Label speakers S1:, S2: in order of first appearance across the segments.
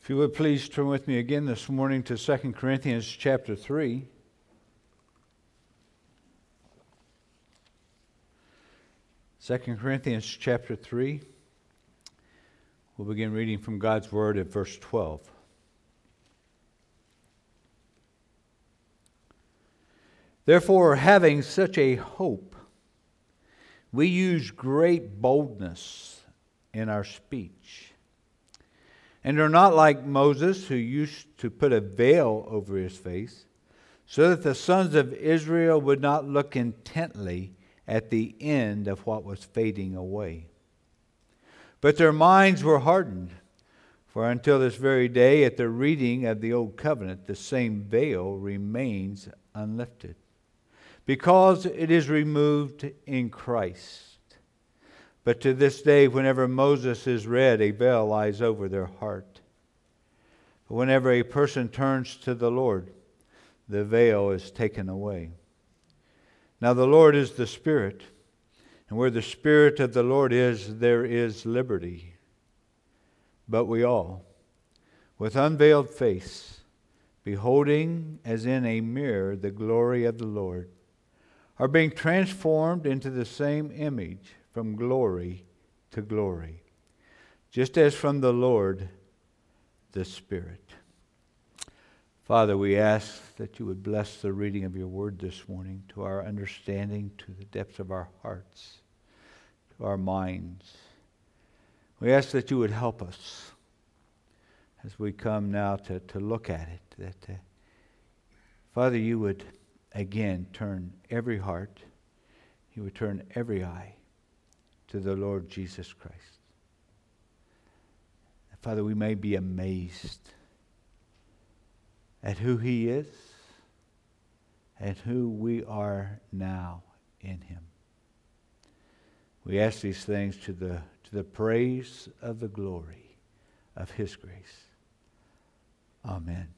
S1: If you would please turn with me again this morning to 2 Corinthians chapter 3. 2 Corinthians chapter 3. We'll begin reading from God's Word at verse 12. Therefore, having such a hope, we use great boldness in our speech, and are not like Moses, who used to put a veil over his face, so that the sons of Israel would not look intently at the end of what was fading away. But their minds were hardened, for until this very day, at the reading of the Old Covenant, the same veil remains unlifted, because it is removed in Christ. But to this day, whenever Moses is read, a veil lies over their heart. But whenever a person turns to the Lord, the veil is taken away. Now the Lord is the Spirit, and where the Spirit of the Lord is, there is liberty. But we all, with unveiled face, beholding as in a mirror the glory of the Lord, are being transformed into the same image from glory to glory, just as from the Lord, the Spirit. Father, we ask that you would bless the reading of your word this morning to our understanding, to the depths of our hearts, to our minds. We ask that you would help us as we come now to look at it, that Father, you would again turn every heart, you would turn every eye to the Lord Jesus Christ. Father, we may be amazed at who He is and who we are now in Him. We ask these things to the praise of the glory of His grace. Amen.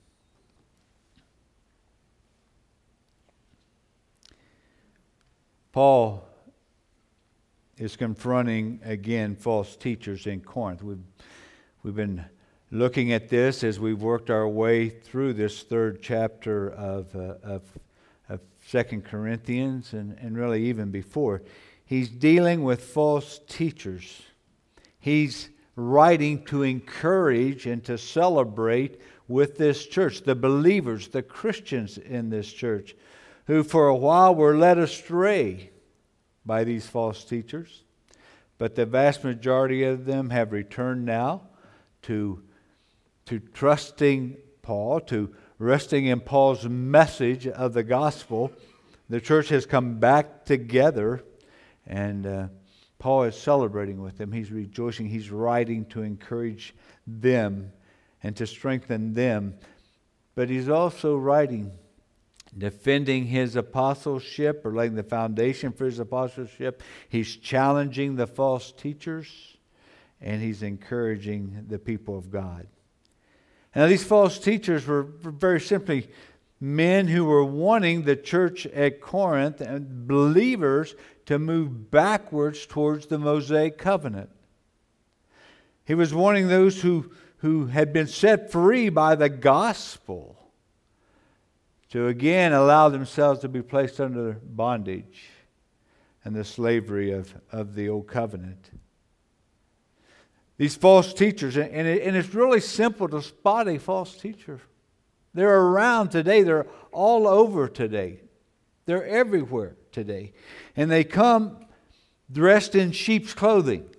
S1: Paul is confronting again false teachers in Corinth. We've been looking at this as we've worked our way through this third chapter of 2 Corinthians and really even before. He's dealing with false teachers. He's writing to encourage and to celebrate with this church, the believers, the Christians in this church, who for a while were led astray by these false teachers. But the vast majority of them have returned now to trusting Paul, to resting in Paul's message of the gospel. The church has come back together, and Paul is celebrating with them. He's rejoicing. He's writing to encourage them and to strengthen them. But he's also writing defending his apostleship, or laying the foundation for his apostleship. He's challenging the false teachers, and he's encouraging the people of God. Now, these false teachers were very simply men who were wanting the church at Corinth and believers to move backwards towards the Mosaic covenant. He was wanting those who had been set free by the gospel to again allow themselves to be placed under bondage and the slavery of the old covenant. These false teachers, and it's really simple to spot a false teacher. They're around today. They're all over today. They're everywhere today. And they come dressed in sheep's clothing.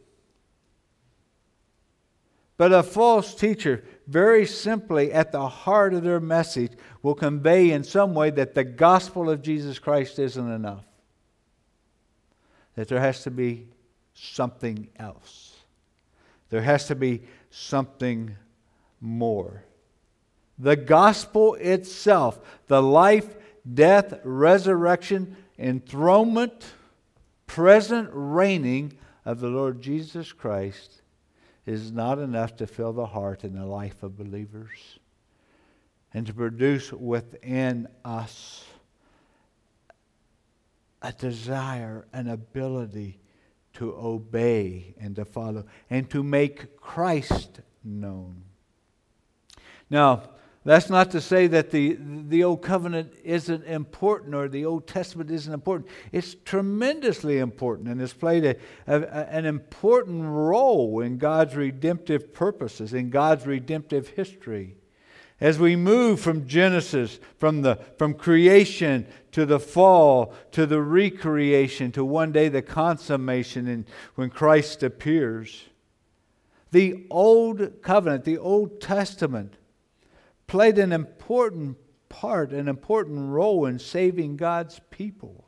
S1: But a false teacher, very simply at the heart of their message, will convey in some way that the gospel of Jesus Christ isn't enough. That there has to be something else. There has to be something more. The gospel itself, the life, death, resurrection, enthronement, present reigning of the Lord Jesus Christ is not enough to fill the heart and the life of believers and to produce within us a desire, an ability to obey and to follow and to make Christ known. Now, that's not to say that the Old Covenant isn't important or the Old Testament isn't important. It's tremendously important and has played an important role in God's redemptive purposes, in God's redemptive history. As we move from Genesis, from creation to the fall, to the recreation, to one day the consummation and when Christ appears. The Old Covenant, the Old Testament, played an important part, an important role in saving God's people.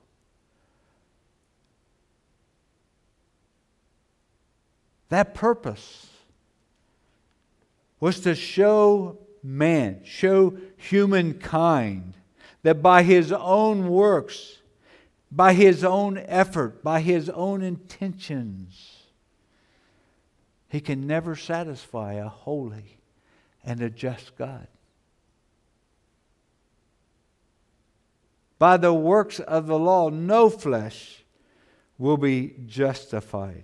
S1: That purpose was to show man, show humankind that by his own works, by his own effort, by his own intentions, he can never satisfy a holy and a just God. By the works of the law, no flesh will be justified.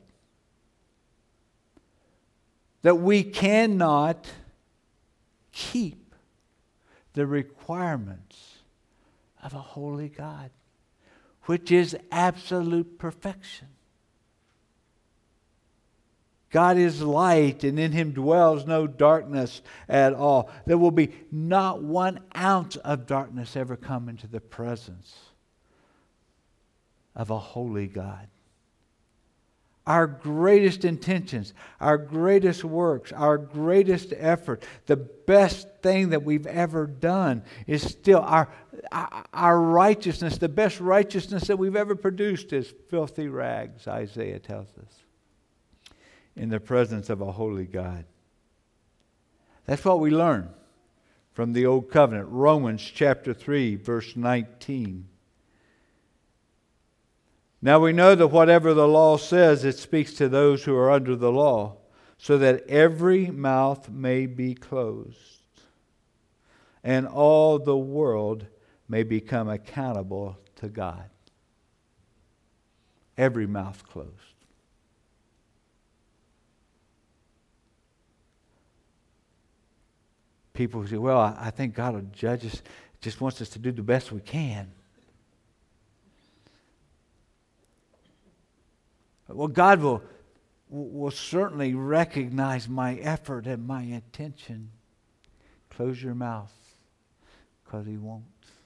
S1: That we cannot keep the requirements of a holy God, which is absolute perfection. God is light, and in Him dwells no darkness at all. There will be not 1 ounce of darkness ever come into the presence of a holy God. Our greatest intentions, our greatest works, our greatest effort, the best thing that we've ever done is still our righteousness. The best righteousness that we've ever produced is filthy rags, Isaiah tells us, in the presence of a holy God. That's what we learn from the Old Covenant. Romans chapter 3, verse 19. Now we know that whatever the law says, it speaks to those who are under the law, so that every mouth may be closed, and all the world may become accountable to God. Every mouth closed. People say, well, I think God will judge us, just wants us to do the best we can. Well, God will certainly recognize my effort and my intention. Close your mouth, because He won't.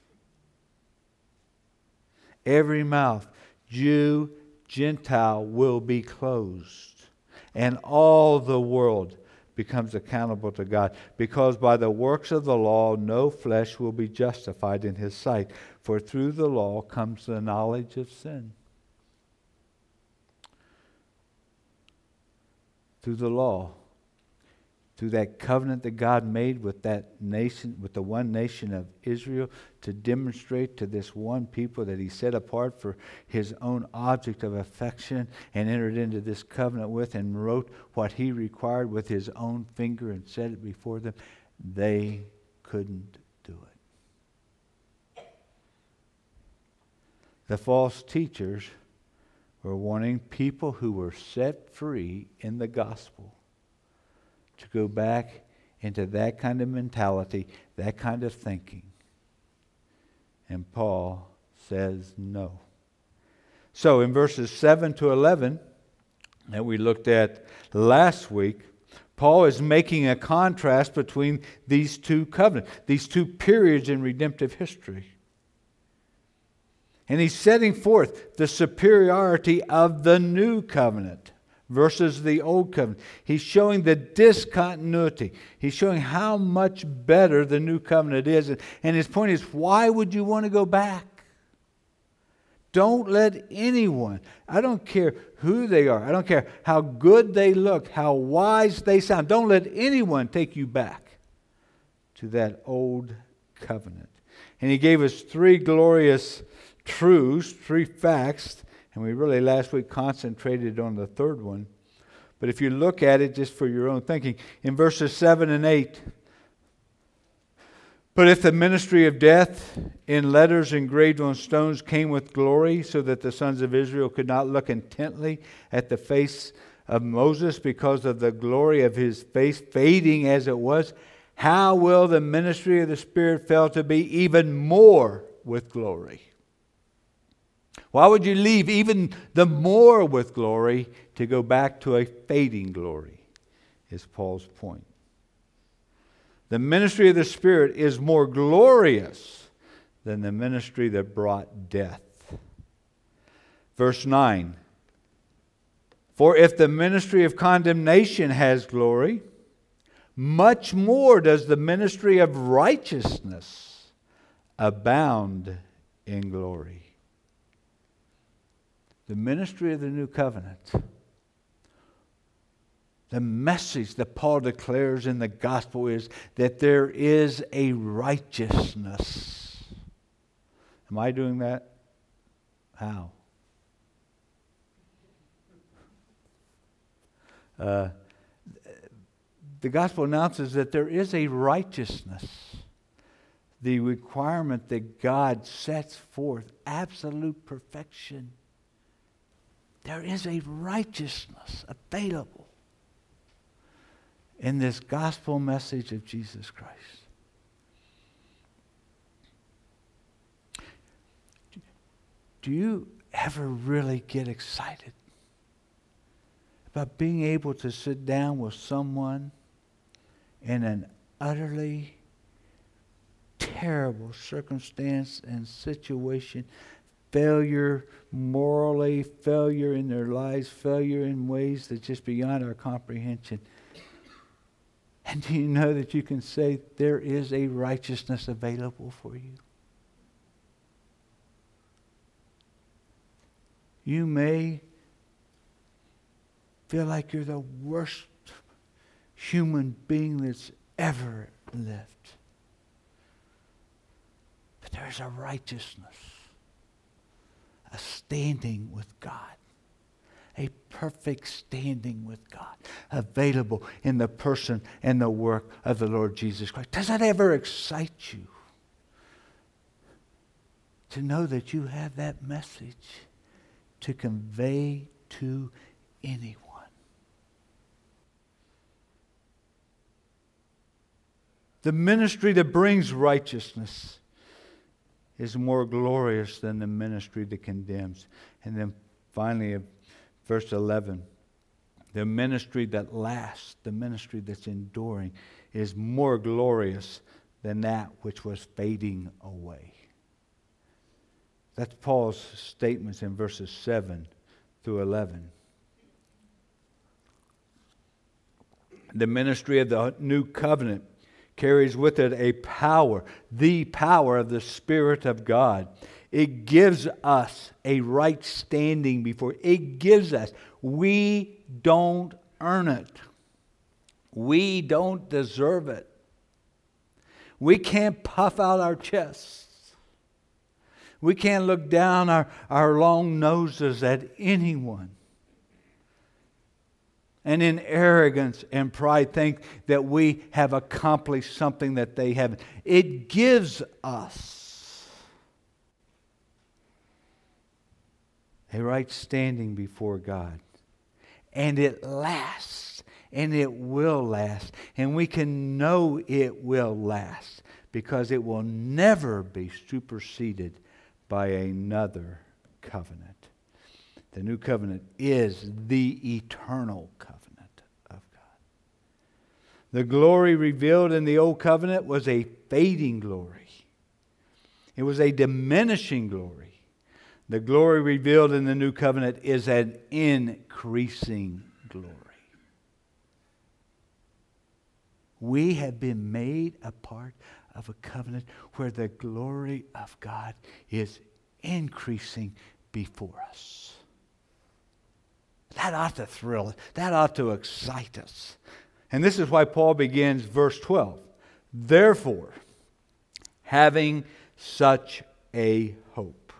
S1: Every mouth, Jew, Gentile, will be closed, and all the world becomes accountable to God, because by the works of the law no flesh will be justified in His sight, for through the law comes the knowledge of sin. Through the law, through that covenant that God made with that nation, with the one nation of Israel, to demonstrate to this one people that He set apart for His own object of affection, and entered into this covenant with, and wrote what He required with His own finger and set it before them. They couldn't do it. The false teachers were wanting people who were set free in the gospel to go back into that kind of mentality, that kind of thinking. And Paul says no. So in verses 7 to 11 that we looked at last week, Paul is making a contrast between these two covenants, these two periods in redemptive history. And he's setting forth the superiority of the new covenant versus the old covenant. He's showing the discontinuity. He's showing how much better the new covenant is. And his point is, why would you want to go back? Don't let anyone, I don't care who they are, I don't care how good they look, how wise they sound, don't let anyone take you back to that old covenant. And he gave us 3 glorious truths, 3 facts, and we really last week concentrated on the third one. But if you look at it just for your own thinking, in verses 7 and 8, but if the ministry of death in letters engraved on stones came with glory, so that the sons of Israel could not look intently at the face of Moses because of the glory of his face fading as it was, how will the ministry of the Spirit fail to be even more with glory? Why would you leave even the more with glory to go back to a fading glory? Is Paul's point. The ministry of the Spirit is more glorious than the ministry that brought death. Verse 9. For if the ministry of condemnation has glory, much more does the ministry of righteousness abound in glory. The ministry of the new covenant, the message that Paul declares in the gospel is that there is a righteousness. Am I doing that? How? The gospel announces that there is a righteousness. The requirement that God sets forth, absolute perfection. There is a righteousness available in this gospel message of Jesus Christ. Do you ever really get excited about being able to sit down with someone in an utterly terrible circumstance and situation, failure morally, failure in their lives, failure in ways that's just beyond our comprehension? And do you know that you can say there is a righteousness available for you? You may feel like you're the worst human being that's ever lived. But there's a righteousness, a standing with God, a perfect standing with God available in the person and the work of the Lord Jesus Christ. Does that ever excite you to know that you have that message to convey to anyone? The ministry that brings righteousness is more glorious than the ministry that condemns. And then finally, verse 11, the ministry that lasts, the ministry that's enduring, is more glorious than that which was fading away. That's Paul's statements in verses 7 through 11. The ministry of the new covenant carries with it a power, the power of the Spirit of God. It gives us a right standing before. It gives us. We don't earn it. We don't deserve it. We can't puff out our chests. We can't look down our long noses at anyone and in arrogance and pride think that we have accomplished something that they haven't. It gives us a right standing before God. And it lasts, and it will last. And we can know it will last because it will never be superseded by another covenant. The new covenant is the eternal covenant of God. The glory revealed in the old covenant was a fading glory. It was a diminishing glory. The glory revealed in the new covenant is an increasing glory. We have been made a part of a covenant where the glory of God is increasing before us. That ought to thrill us. That ought to excite us. And this is why Paul begins verse 12. Therefore, having such a hope.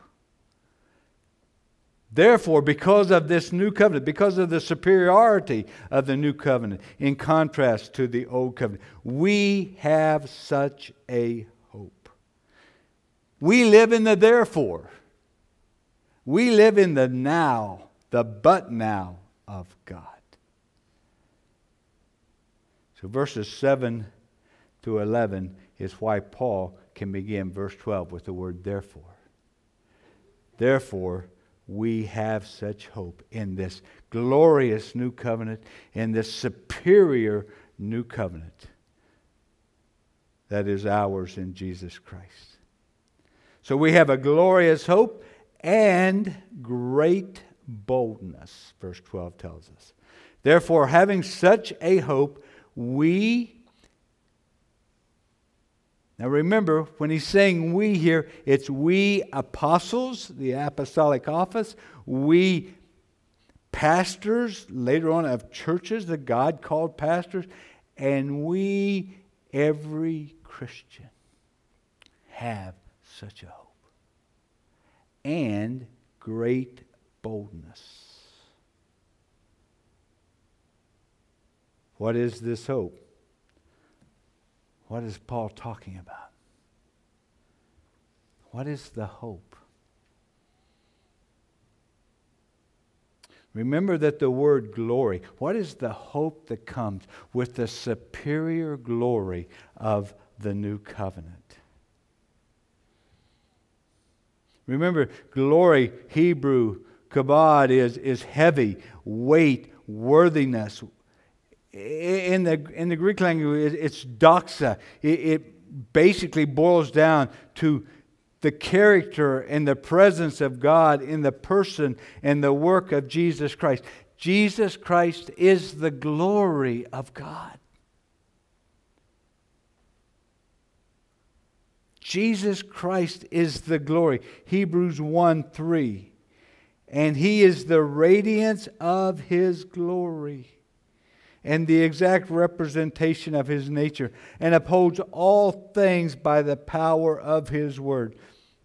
S1: Therefore, because of this new covenant, because of the superiority of the new covenant in contrast to the old covenant, we have such a hope. We live in the therefore. We live in the now, the but now of God. So verses 7 to 11 is why Paul can begin verse 12 with the word therefore. Therefore, we have such hope in this glorious new covenant, in this superior new covenant that is ours in Jesus Christ. So we have a glorious hope and great boldness, verse 12 tells us. Therefore, having such a hope, now remember, when he's saying we here, it's we apostles, the apostolic office, we pastors, later on of churches that God called pastors, and we, every Christian, have such a hope. And great boldness. What is this hope? What is Paul talking about? What is the hope? Remember that the word glory, what is the hope that comes with the superior glory of the new covenant? Remember, glory, Hebrew, kabod, is heavy, weight, worthiness. In the Greek language, it's doxa. It basically boils down to the character and the presence of God in the person and the work of Jesus Christ. Jesus Christ is the glory of God. Jesus Christ is the glory. Hebrews 1:3. And He is the radiance of His glory and the exact representation of His nature, and upholds all things by the power of His word.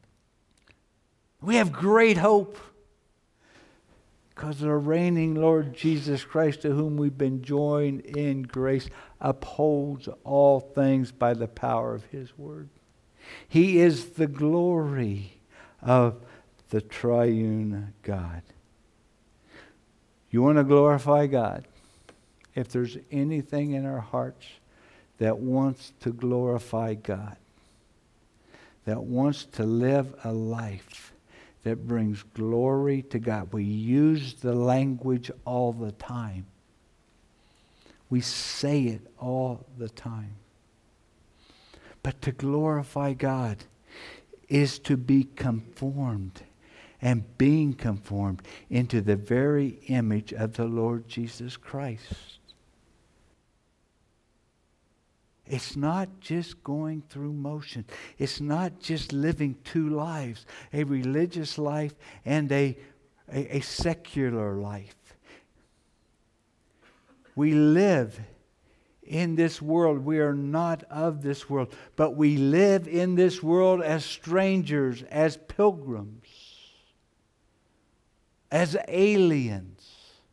S1: We have great hope because the reigning Lord Jesus Christ, to whom we've been joined in grace, upholds all things by the power of His word. He is the glory of the triune God. You want to glorify God? If there's anything in our hearts that wants to glorify God, that wants to live a life that brings glory to God. We use the language all the time. We say it all the time. But to glorify God is to be conformed and being conformed into the very image of the Lord Jesus Christ. It's not just going through motion. It's not just living two lives, a religious life and a secular life. We live in this world. We are not of this world, but we live in this world as strangers, as pilgrims, as aliens,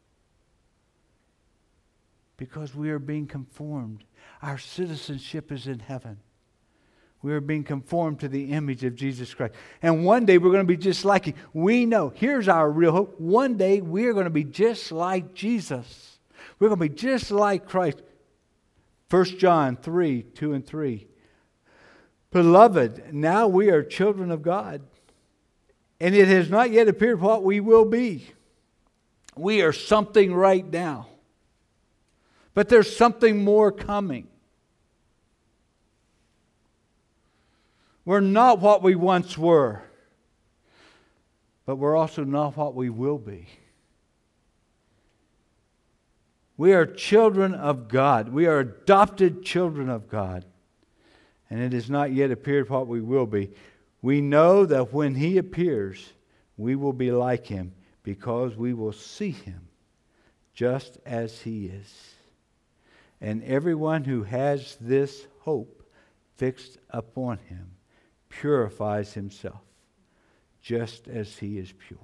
S1: because we are being conformed. Our citizenship is in heaven. We are being conformed to the image of Jesus Christ. And one day we're going to be just like Him. We know, here's our real hope. One day we are going to be just like Jesus. We're going to be just like Christ. 1 John 3:2-3. Beloved, now we are children of God, and it has not yet appeared what we will be. We are something right now, but there's something more coming. We're not what we once were, but we're also not what we will be. We are children of God. We are adopted children of God. And it has not yet appeared what we will be. We know that when He appears, we will be like Him, because we will see Him just as He is. And everyone who has this hope fixed upon Him purifies himself just as He is pure.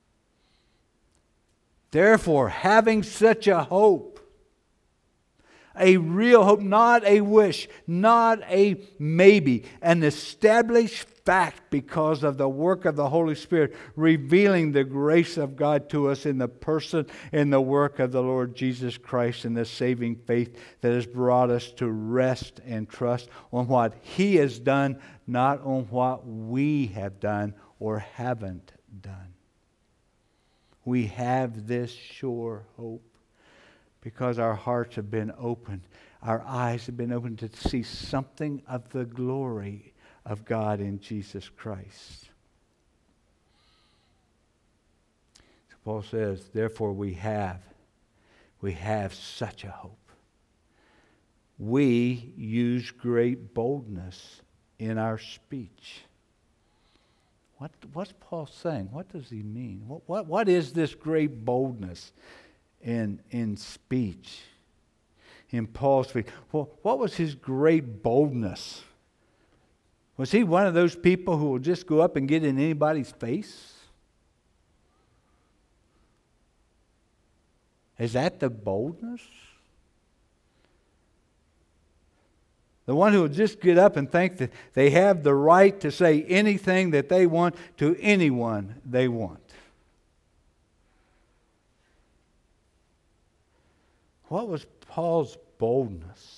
S1: Therefore, having such a hope, A real hope, not a wish, not a maybe. An established fact because of the work of the Holy Spirit, revealing the grace of God to us in the person and the work of the Lord Jesus Christ and the saving faith that has brought us to rest and trust on what He has done, not on what we have done or haven't done. We have this sure hope because our hearts have been opened. Our eyes have been opened to see something of the glory of God in Jesus Christ. So Paul says, therefore we have such a hope. We use great boldness in our speech. What's Paul saying? What does he mean? What is this great boldness in speech? In Paul's speech. Well, what was his great boldness? Was he one of those people who will just go up and get in anybody's face? Is that the boldness? The one who will just get up and think that they have the right to say anything that they want to anyone they want. What was Paul's boldness?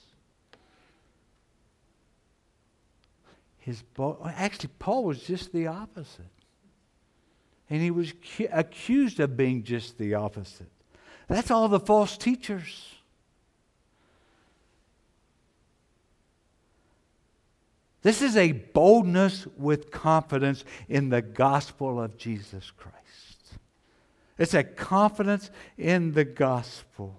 S1: Actually, Paul was just the opposite. And he was accused of being just the opposite. That's all the false teachers. This is a boldness with confidence in the gospel of Jesus Christ. It's a confidence in the gospel.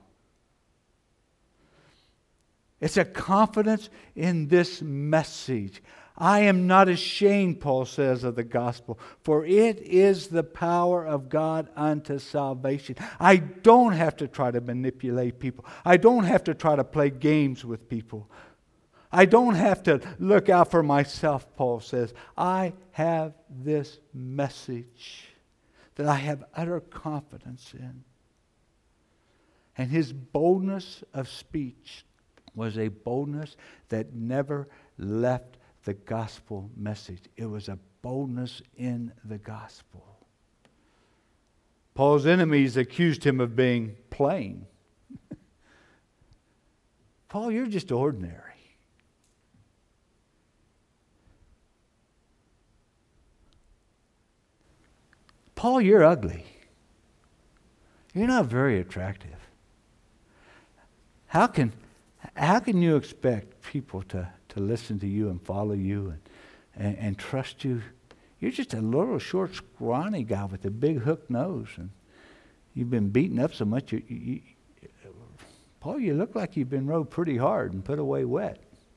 S1: It's a confidence in this message. I am not ashamed, Paul says, of the gospel, for it is the power of God unto salvation. I don't have to try to manipulate people. I don't have to try to play games with people. I don't have to look out for myself, Paul says. I have this message that I have utter confidence in. And his boldness of speech was a boldness that never left the gospel message. It was a boldness in the gospel. Paul's enemies accused him of being plain. Paul, you're just ordinary. Paul, you're ugly. You're not very attractive. How can you expect people to listen to you and follow you and trust you? You're just a little short, scrawny guy with a big hook nose, and you've been beaten up so much. Paul, you look like you've been rode pretty hard and put away wet.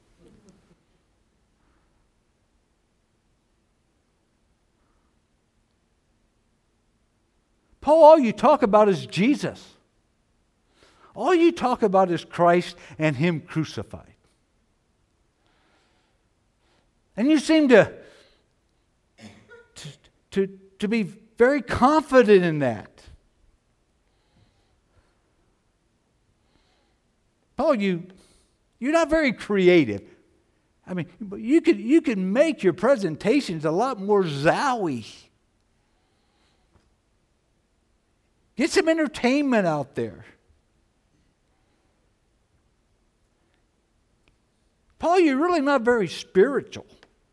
S1: Paul, all you talk about is Jesus. All you talk about is Christ and Him crucified. And you seem to be very confident in that. Paul, you're not very creative. I mean, you could make your presentations a lot more zowie. Get some entertainment out there. Paul, you're really not very spiritual.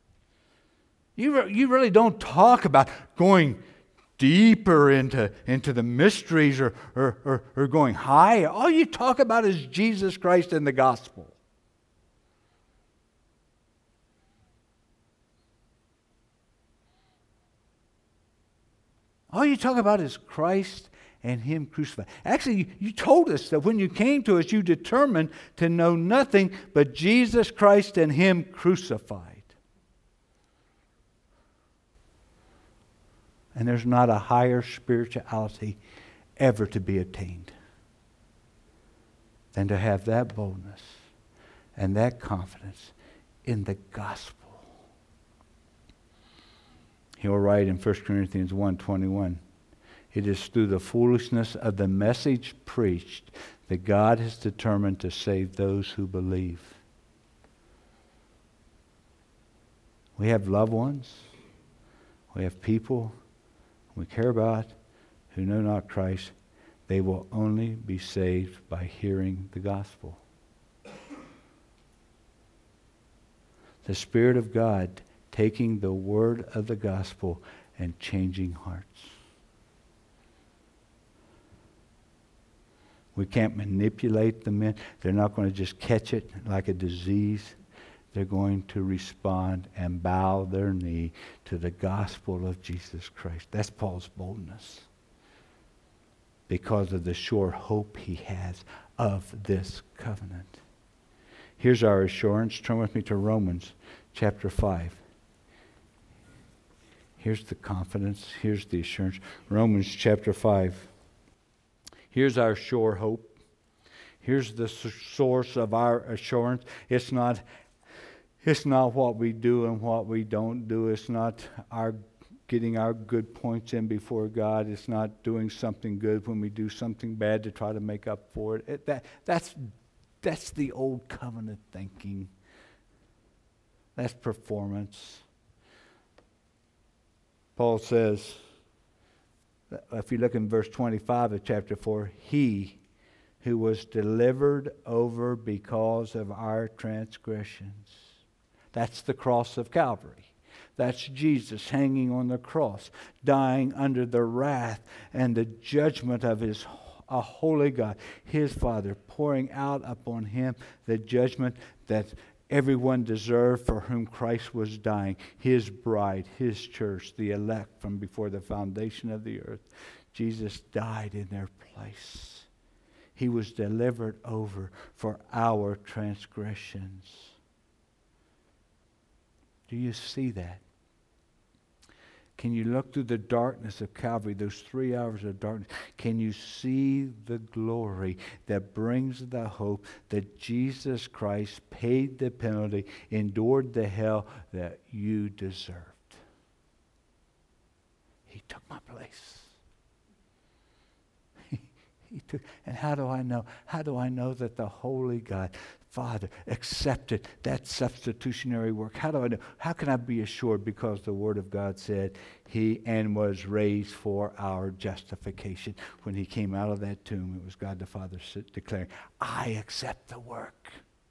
S1: You really don't talk about going deeper into the mysteries or going higher. All you talk about is Jesus Christ and the gospel. All you talk about is Christ and Him crucified. Actually, you told us that when you came to us, you determined to know nothing but Jesus Christ and Him crucified. And there's not a higher spirituality ever to be attained than to have that boldness and that confidence in the gospel. He'll write in 1 Corinthians 1:21, it is through the foolishness of the message preached that God is determined to save those who believe. We have loved ones, we have people we care about who know not Christ. They will only be saved by hearing the gospel. The Spirit of God taking the word of the gospel and changing hearts. We can't manipulate the men. They're not going to just catch it like a disease. They're going to respond and bow their knee to the gospel of Jesus Christ. That's Paul's boldness, because of the sure hope he has of this covenant. Here's our assurance. Turn with me to Romans chapter 5. Here's the confidence. Here's the assurance. Romans chapter 5. Here's our sure hope. Here's the source of our assurance. It's not what we do and what we don't do. It's not our getting our good points in before God. It's not doing something good when we do something bad to try to make up for it. That's the old covenant thinking. That's performance. Paul says, if you look in verse 25 of chapter 4, he who was delivered over because of our transgressions. That's the cross of Calvary. That's Jesus hanging on the cross, dying under the wrath and the judgment of a holy God, his Father, pouring out upon him the judgment that everyone deserved, for whom Christ was dying, his bride, his church, the elect from before the foundation of the earth. Jesus died in their place. He was delivered over for our transgressions. Do you see that? Can you look through the darkness of Calvary, those 3 hours of darkness? Can you see the glory that brings the hope that Jesus Christ paid the penalty, endured the hell that you deserved? He took my place. And how do I know? How do I know that the holy God, Father, accepted that substitutionary work? How do I know? How can I be assured? Because the Word of God said he and was raised for our justification. When he came out of that tomb, it was God the Father declaring, I accept the work.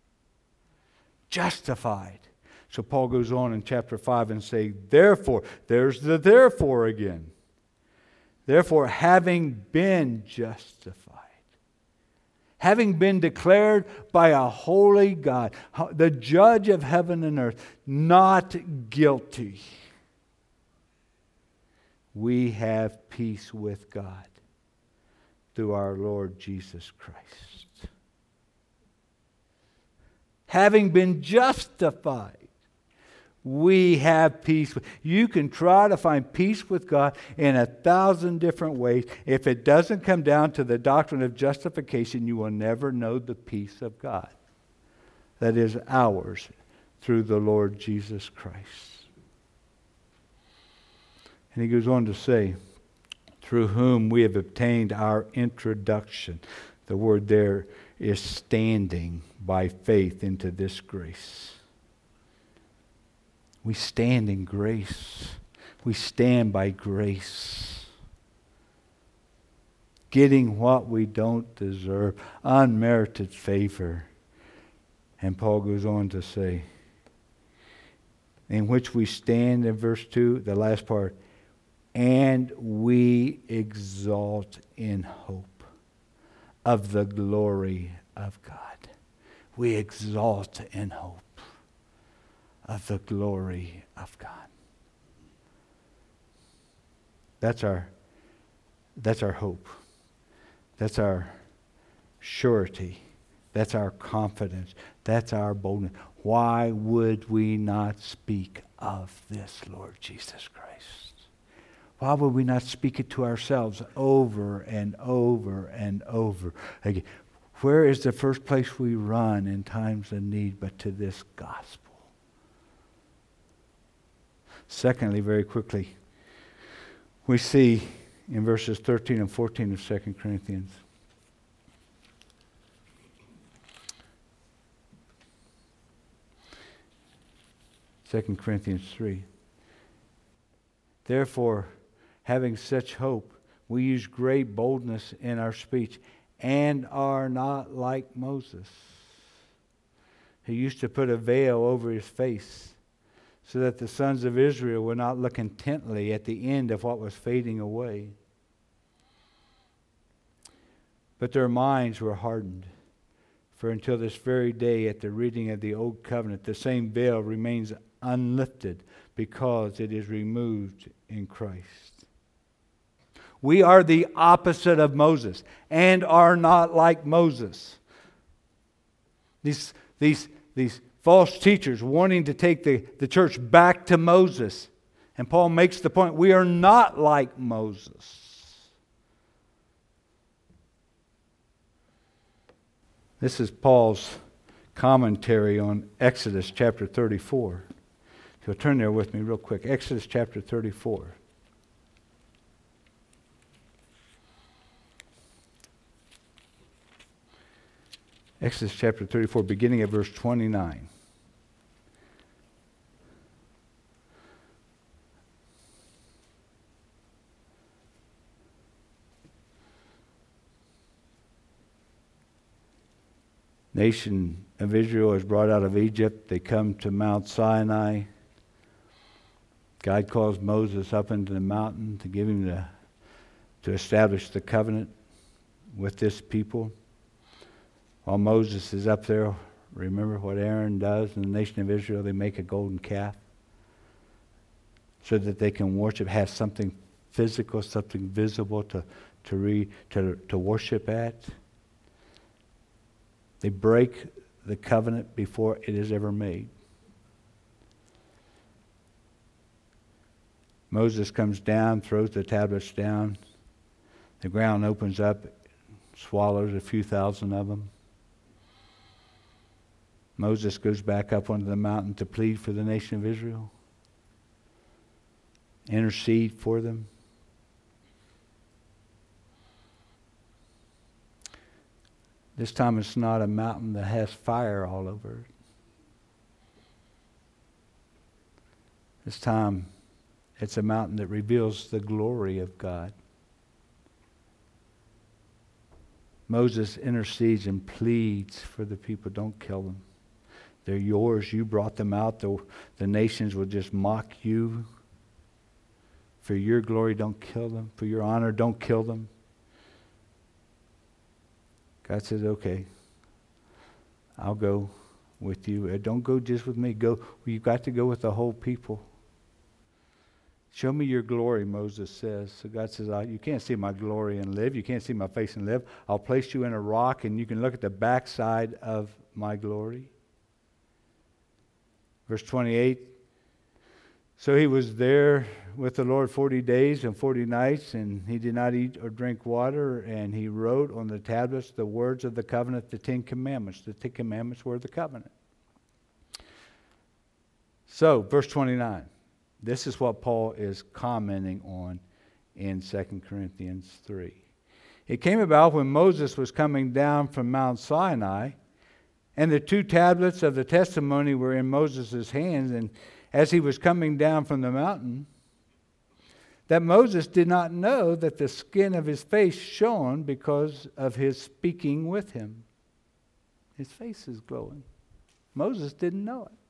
S1: Justified. So Paul goes on in chapter 5 and say, therefore, there's the therefore again. Therefore, having been justified, having been declared by a holy God, the judge of heaven and earth, not guilty, we have peace with God through our Lord Jesus Christ. Having been justified, we have peace. You can try to find peace with God in 1,000 different ways. If it doesn't come down to the doctrine of justification, you will never know the peace of God that is ours through the Lord Jesus Christ. And he goes on to say, through whom we have obtained our introduction. The word there is standing by faith into this grace. We stand in grace. We stand by grace. Getting what we don't deserve. Unmerited favor. And Paul goes on to say, in which we stand in verse 2, the last part, and we exalt in hope of the glory of God. We exalt in hope of the glory of God. That's our hope. That's our surety. That's our confidence. That's our boldness. Why would we not speak of this Lord Jesus Christ? Why would we not speak it to ourselves over and over and over again? Where is the first place we run in times of need but to this gospel? Secondly, very quickly, we see in verses 13 and 14 of 2 Corinthians, 2 Corinthians 3. Therefore, having such hope, we use great boldness in our speech and are not like Moses, who used to put a veil over his face so that the sons of Israel would not look intently at the end of what was fading away. But their minds were hardened. For until this very day, at the reading of the Old Covenant, the same veil remains unlifted because it is removed in Christ. We are the opposite of Moses and are not like Moses. These false teachers wanting to take the church back to Moses. And Paul makes the point, we are not like Moses. This is Paul's commentary on Exodus chapter 34. If you'll turn there with me real quick. Exodus chapter 34. Exodus chapter 34, beginning at verse 29. Nation of Israel is brought out of Egypt. They come to Mount Sinai. God calls Moses up into the mountain to give him to establish the covenant with this people. While Moses is up there, remember what Aaron does in the nation of Israel? They make a golden calf so that they can worship, have something physical, something visible to worship at. They break the covenant before it is ever made. Moses comes down, throws the tablets down. The ground opens up, swallows a few thousand of them. Moses goes back up onto the mountain to plead for the nation of Israel, intercede for them. This time it's not a mountain that has fire all over it. This time it's a mountain that reveals the glory of God. Moses intercedes and pleads for the people, don't kill them. They're yours. You brought them out. The nations will just mock you. For your glory, don't kill them. For your honor, don't kill them. God says, okay, I'll go with you. Don't go just with me. Go. You've got to go with the whole people. Show me your glory, Moses says. So God says, you can't see my glory and live. You can't see my face and live. I'll place you in a rock and you can look at the backside of my glory. Verse 28, so he was there with the Lord 40 days and 40 nights, and he did not eat or drink water, and he wrote on the tablets the words of the covenant, the 10 Commandments. The 10 Commandments were the covenant. So, verse 29, this is what Paul is commenting on in 2 Corinthians 3. It came about when Moses was coming down from Mount Sinai, and the 2 tablets of the testimony were in Moses' hands, and as he was coming down from the mountain, that Moses did not know that the skin of his face shone because of his speaking with him. His face is glowing. Moses didn't know it.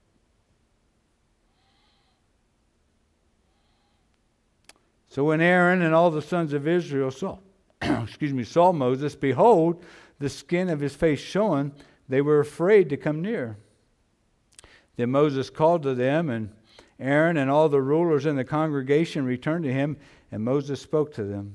S1: So when Aaron and all the sons of Israel saw Moses, behold, the skin of his face shone, they were afraid to come near. Then Moses called to them, and Aaron and all the rulers in the congregation returned to him, and Moses spoke to them.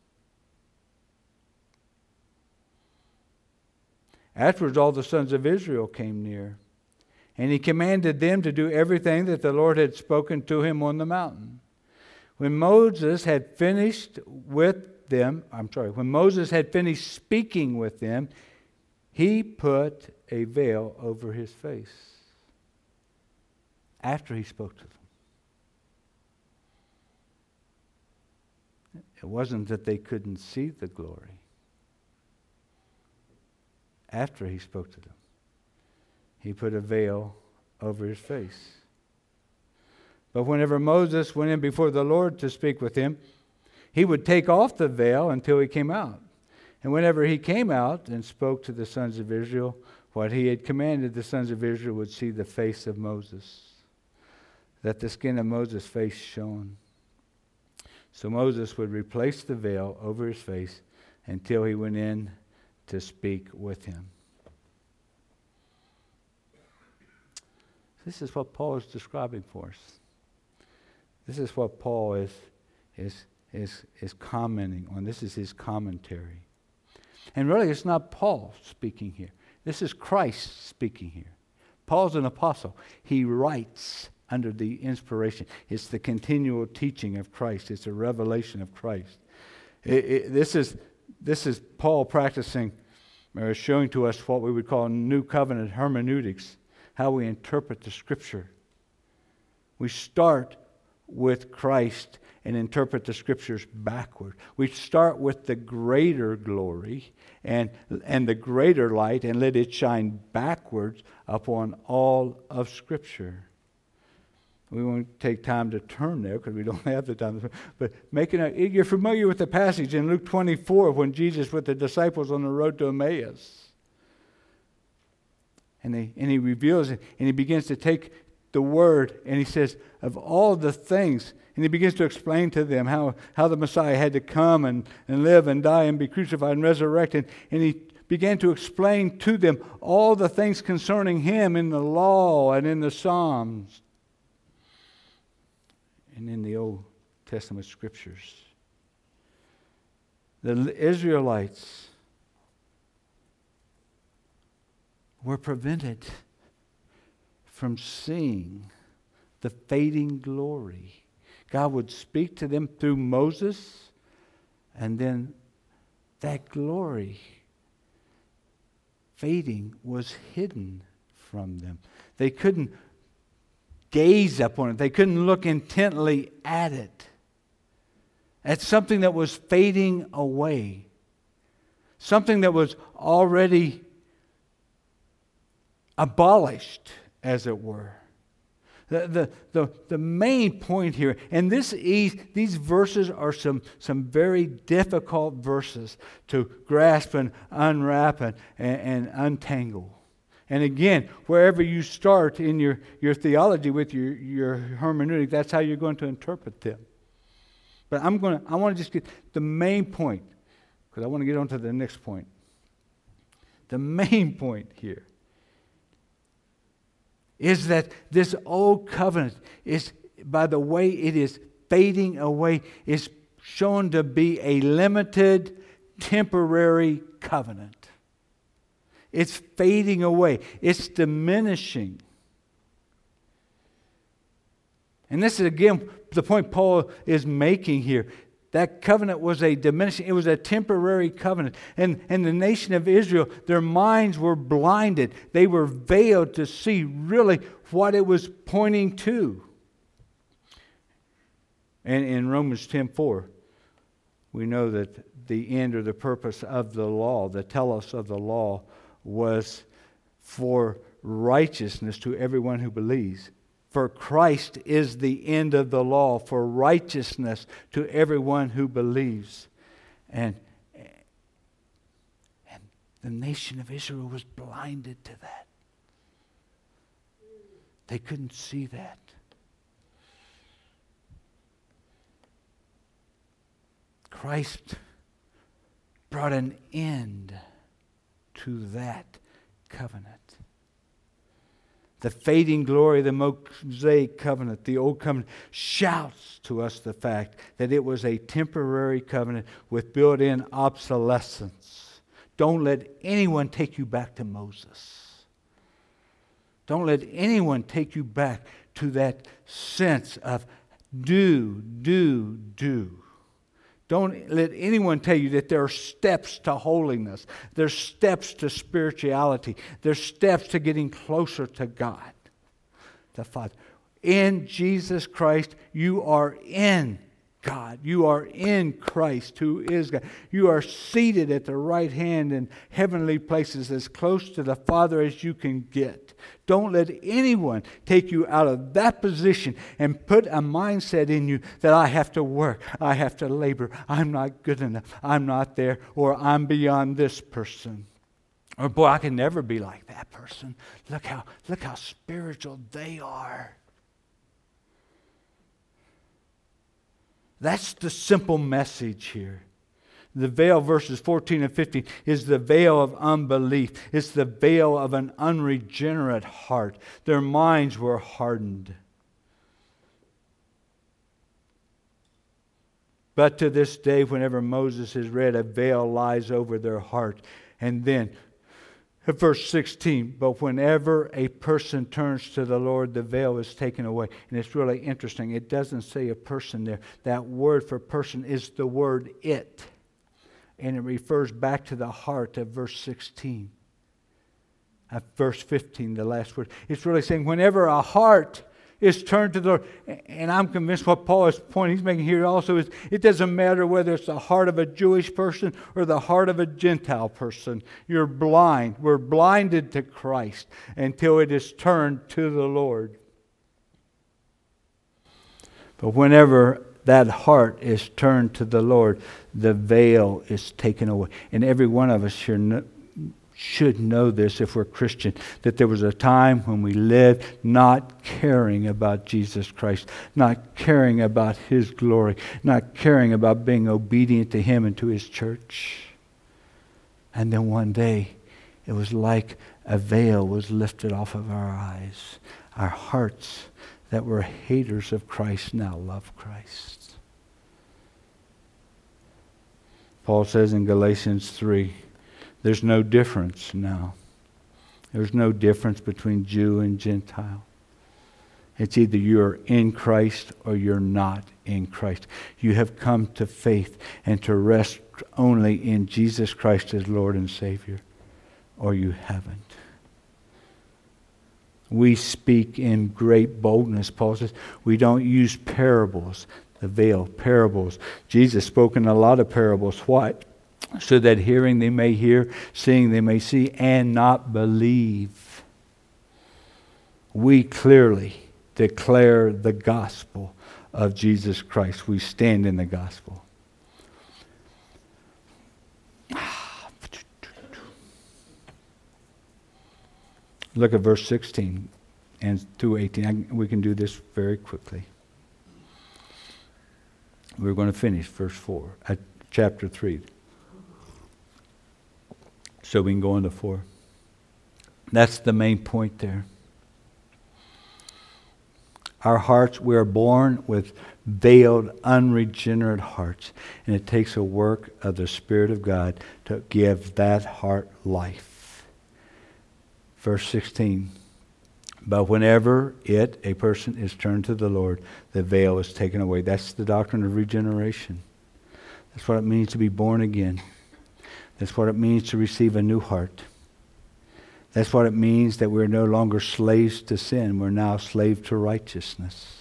S1: Afterwards, all the sons of Israel came near, and he commanded them to do everything that the Lord had spoken to him on the mountain. When Moses had finished speaking with them, he put a veil over his face after he spoke to them. It wasn't that they couldn't see the glory. After he spoke to them, he put a veil over his face. But whenever Moses went in before the Lord to speak with him, he would take off the veil until he came out. And whenever he came out and spoke to the sons of Israel, what he had commanded, the sons of Israel would see the face of Moses, that the skin of Moses' face shone. So Moses would replace the veil over his face until he went in to speak with him. This is what Paul is describing for us. This is what Paul is commenting on. This is his commentary. And really, it's not Paul speaking here. This is Christ speaking here. Paul's an apostle. He writes under the inspiration. It's the continual teaching of Christ. It's a revelation of Christ. This is Paul practicing or showing to us what we would call New Covenant hermeneutics, how we interpret the Scripture. We start with Christ and interpret the Scriptures backward. We start with the greater glory and the greater light and let it shine backwards upon all of Scripture. We won't take time to turn there because we don't have the time. But you're familiar with the passage in Luke 24 when Jesus with the disciples on the road to Emmaus. And he reveals it, and he begins to take the word, and he says, of all the things, and he begins to explain to them how the Messiah had to come and live and die and be crucified and resurrected. And he began to explain to them all the things concerning him in the law and in the Psalms and in the Old Testament Scriptures. The Israelites were prevented from seeing the fading glory. God would speak to them through Moses, and then that glory fading was hidden from them. They couldn't gaze upon it. They couldn't look intently at it. At something that was fading away. Something that was already abolished, as it were. The main point here, and these verses are some very difficult verses to grasp and unwrap and untangle. And again, wherever you start in your theology with your hermeneutic, that's how you're going to interpret them. But I want to just get the main point, because I want to get on to the next point. The main point here is that this old covenant is, by the way it is fading away, is shown to be a limited, temporary covenant. It's fading away. It's diminishing. And this is, again, the point Paul is making here. That covenant was a diminishing, it was a temporary covenant. And the nation of Israel, their minds were blinded. They were veiled to see really what it was pointing to. And in Romans 10:4, we know that the end or the purpose of the law, the telos of the law, was for righteousness to everyone who believes. For Christ is the end of the law for righteousness to everyone who believes. And the nation of Israel was blinded to that. They couldn't see that. Christ brought an end to that covenant. The fading glory of the Mosaic covenant, the old covenant, shouts to us the fact that it was a temporary covenant with built-in obsolescence. Don't let anyone take you back to Moses. Don't let anyone take you back to that sense of do. Don't let anyone tell you that there are steps to holiness. There's steps to spirituality. There's steps to getting closer to God, the Father. In Jesus Christ, you are in God. You are in Christ, who is God. You are seated at the right hand in heavenly places, as close to the Father as you can get. Don't let anyone take you out of that position and put a mindset in you that I have to work, I have to labor, I'm not good enough, I'm not there, or I'm beyond this person. Or, boy, I can never be like that person. Look how spiritual they are. That's the simple message here. The veil, verses 14 and 15, is the veil of unbelief. It's the veil of an unregenerate heart. Their minds were hardened. But to this day, whenever Moses is read, a veil lies over their heart. And then, verse 16, but whenever a person turns to the Lord, the veil is taken away. And it's really interesting. It doesn't say a person there. That word for person is the word it. And it refers back to the heart of verse 16. Verse 15, the last word. It's really saying whenever a heart is turned to the Lord. And I'm convinced what Paul's point he's making here also is it doesn't matter whether it's the heart of a Jewish person or the heart of a Gentile person. You're blind. We're blinded to Christ until it is turned to the Lord. But whenever that heart is turned to the Lord, the veil is taken away. And every one of us here should know this if we're Christian, that there was a time when we lived not caring about Jesus Christ, not caring about His glory, not caring about being obedient to Him and to His church. And then one day, it was like a veil was lifted off of our eyes. Our hearts that were haters of Christ now love Christ. Paul says in Galatians 3, there's no difference now. There's no difference between Jew and Gentile. It's either you're in Christ or you're not in Christ. You have come to faith and to rest only in Jesus Christ as Lord and Savior, or you haven't. We speak in great boldness, Paul says. We don't use parables. The veil, parables. Jesus spoke in a lot of parables. Why? So that hearing they may hear, seeing they may see, and not believe. We clearly declare the gospel of Jesus Christ. We stand in the gospel. Look at verse 16 and through 18. We can do this very quickly. We're going to finish verse 4, chapter 3. So we can go into 4. That's the main point there. Our hearts, we are born with veiled, unregenerate hearts. And it takes a work of the Spirit of God to give that heart life. Verse 16. But whenever a person is turned to the Lord, the veil is taken away. That's the doctrine of regeneration. That's what it means to be born again. That's what it means to receive a new heart. That's what it means that we're no longer slaves to sin. We're now slaves to righteousness.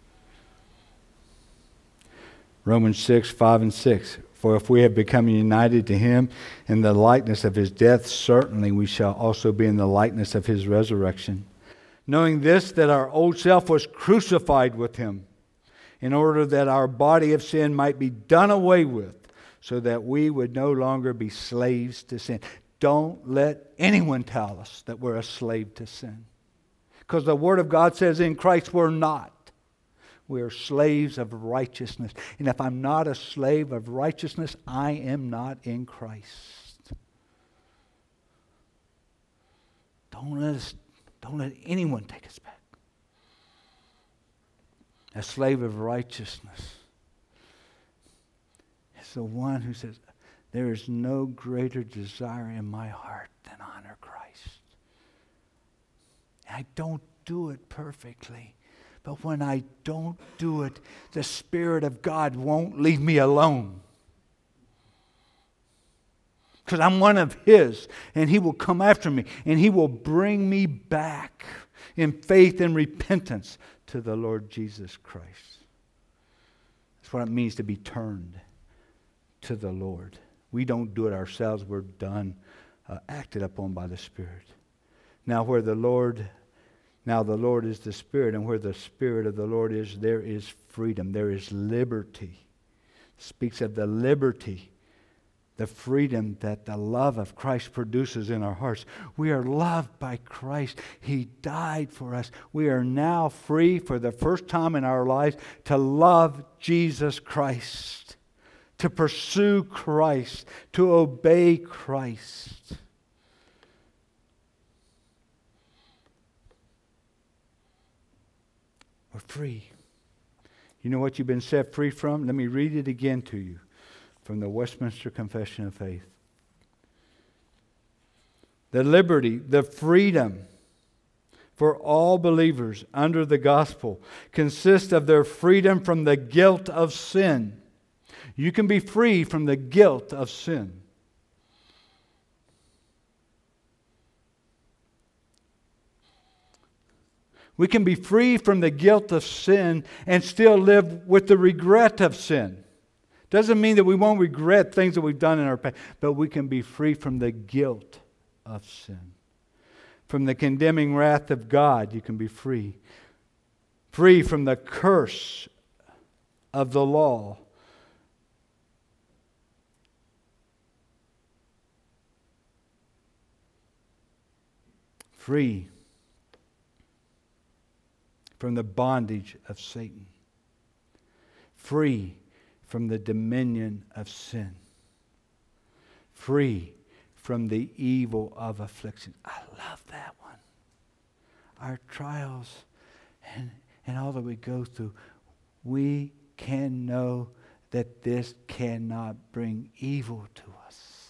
S1: Romans 6, 5 and 6. For if we have become united to Him in the likeness of His death, certainly we shall also be in the likeness of His resurrection. Knowing this, that our old self was crucified with Him, in order that our body of sin might be done away with, so that we would no longer be slaves to sin. Don't let anyone tell us that we're a slave to sin. Because the Word of God says in Christ we're not. We are slaves of righteousness. And if I'm not a slave of righteousness, I am not in Christ. Don't let anyone take us back. A slave of righteousness is the one who says, there is no greater desire in my heart than honor Christ. I don't do it perfectly. But when I don't do it, the Spirit of God won't leave me alone. Because I'm one of His, and He will come after me, and He will bring me back in faith and repentance to the Lord Jesus Christ. That's That's what it means to be turned to the Lord. We don't do it ourselves. We're done, acted upon by the Spirit. Now the Lord is the Spirit, and where the Spirit of the Lord is, there is freedom. There is liberty. It speaks of the liberty, the freedom that the love of Christ produces in our hearts. We are loved by Christ. He died for us. We are now free for the first time in our lives to love Jesus Christ, to pursue Christ, to obey Christ. We're free. You know what you've been set free from? Let me read it again to you from the Westminster Confession of Faith. The liberty, the freedom for all believers under the gospel consists of their freedom from the guilt of sin. You can be free from the guilt of sin. We can be free from the guilt of sin and still live with the regret of sin. Doesn't mean that we won't regret things that we've done in our past, but we can be free from the guilt of sin. From the condemning wrath of God, you can be free. Free from the curse of the law. Free from the bondage of Satan. Free from the dominion of sin. Free from the evil of affliction. I love that one. Our trials and all that we go through, we can know that this cannot bring evil to us.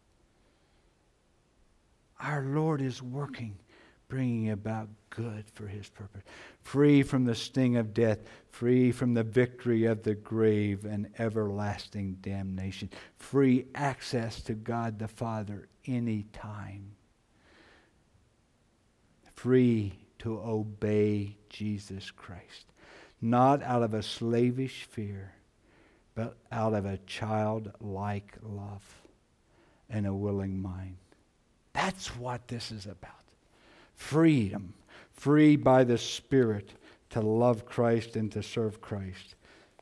S1: Our Lord is working, bringing about good for His purpose. Free from the sting of death, free from the victory of the grave and everlasting damnation. Free access to God the Father anytime. Free to obey Jesus Christ. Not out of a slavish fear, but out of a childlike love and a willing mind. That's what this is about. Freedom. Free by the Spirit to love Christ and to serve Christ.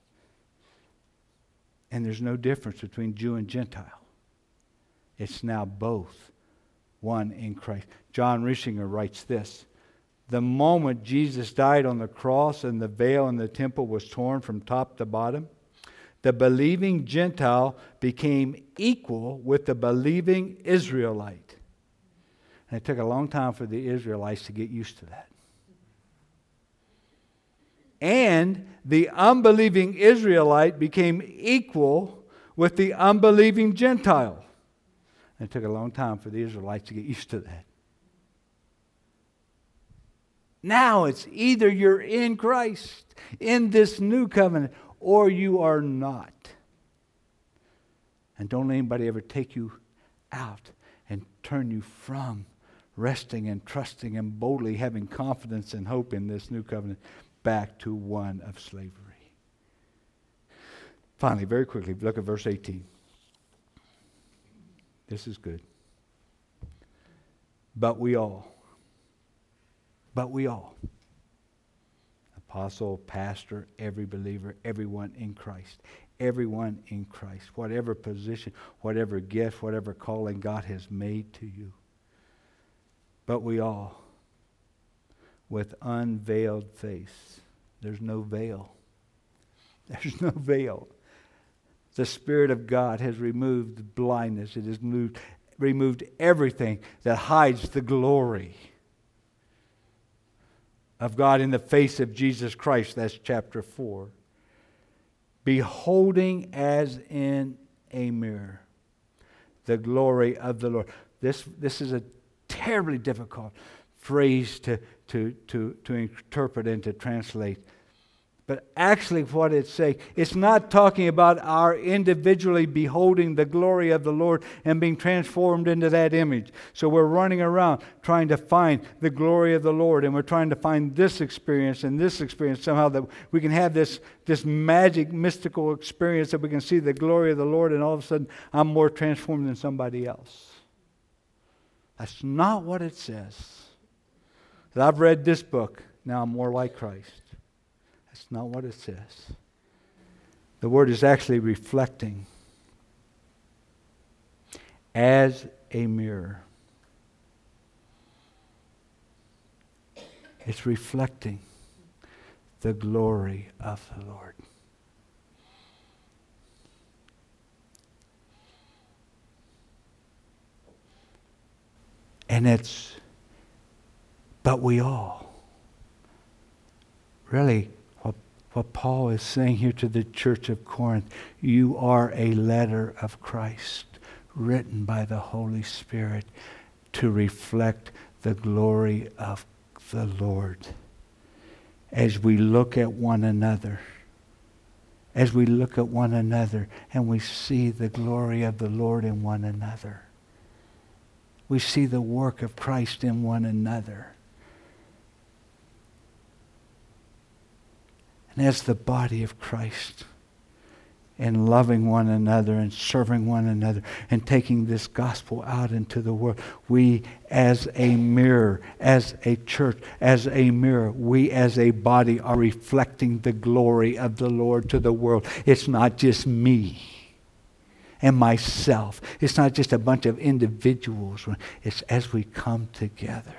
S1: And there's no difference between Jew and Gentile. It's now both one in Christ. John Rishinger writes this: the moment Jesus died on the cross and the veil in the temple was torn from top to bottom, the believing Gentile became equal with the believing Israelite. And it took a long time for the Israelites to get used to that. And the unbelieving Israelite became equal with the unbelieving Gentile. And it took a long time for the Israelites to get used to that. Now it's either you're in Christ, in this new covenant, or you are not. And don't let anybody ever take you out and turn you from resting and trusting and boldly having confidence and hope in this new covenant back to one of slavery. Finally, very quickly, look at verse 18. This is good. But we all, apostle, pastor, every believer, everyone in Christ, whatever position, whatever gift, whatever calling God has made to you. But we all, with unveiled face. There's no veil. There's no veil. The Spirit of God has removed blindness. It has removed everything that hides the glory of God in the face of Jesus Christ. That's chapter 4. Beholding as in a mirror the glory of the Lord. This is a terribly difficult phrase to interpret and to translate. But actually what it's saying, it's not talking about our individually beholding the glory of the Lord and being transformed into that image. So we're running around trying to find the glory of the Lord, and we're trying to find this experience and this experience somehow, that we can have this magic, mystical experience that we can see the glory of the Lord, and all of a sudden I'm more transformed than somebody else. That's not what it says. I've read this book, now I'm more like Christ. That's not what it says. The word is actually reflecting as a mirror. It's reflecting the glory of the Lord. And but we all, really, what Paul is saying here to the church of Corinth, you are a letter of Christ written by the Holy Spirit to reflect the glory of the Lord. As we look at one another, and we see the glory of the Lord in one another. We see the work of Christ in one another. And as the body of Christ, and loving one another and serving one another and taking this gospel out into the world, we as a mirror, as a church, as a mirror, we as a body are reflecting the glory of the Lord to the world. It's not just me and myself. It's not just a bunch of individuals. It's as we come together,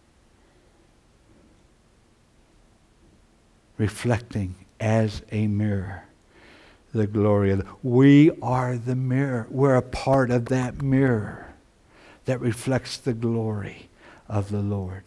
S1: reflecting as a mirror the glory of we are the mirror. We're a part of that mirror that reflects the glory of the Lord.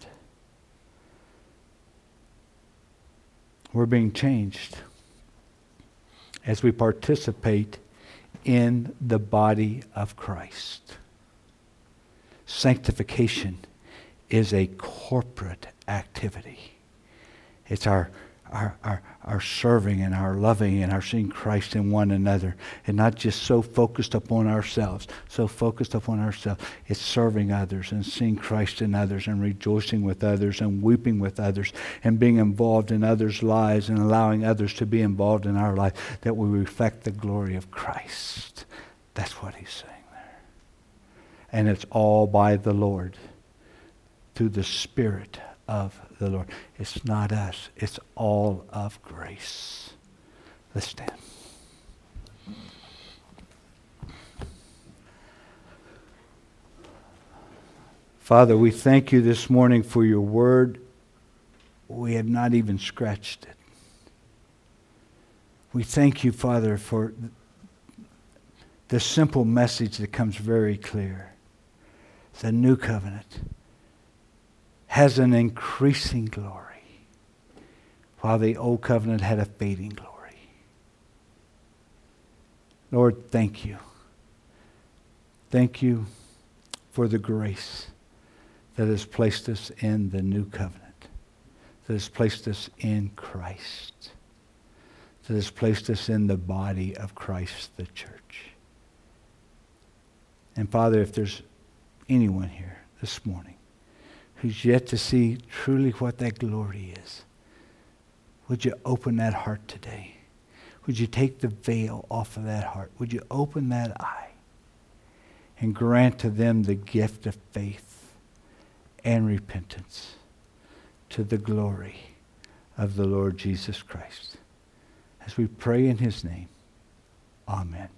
S1: We're being changed as we participate in the body of Christ. Sanctification is a corporate activity. It's our serving and our loving and our seeing Christ in one another, and not just so focused upon ourselves. It's serving others and seeing Christ in others and rejoicing with others and weeping with others and being involved in others' lives and allowing others to be involved in our life, that we reflect the glory of Christ. That's what he's saying there. And it's all by the Lord, through the Spirit of the Lord. It's not us. It's all of grace. Let's stand. Father, we thank you this morning for your word. We have not even scratched it. We thank you, Father, for the simple message that comes very clear. The new covenant has an increasing glory, while the old covenant had a fading glory. Lord, thank you. Thank you for the grace that has placed us in the new covenant, that has placed us in Christ, that has placed us in the body of Christ, the church. And Father, if there's anyone here this morning who's yet to see truly what that glory is, would you open that heart today? Would you take the veil off of that heart? Would you open that eye and grant to them the gift of faith and repentance to the glory of the Lord Jesus Christ? As we pray in his name, amen.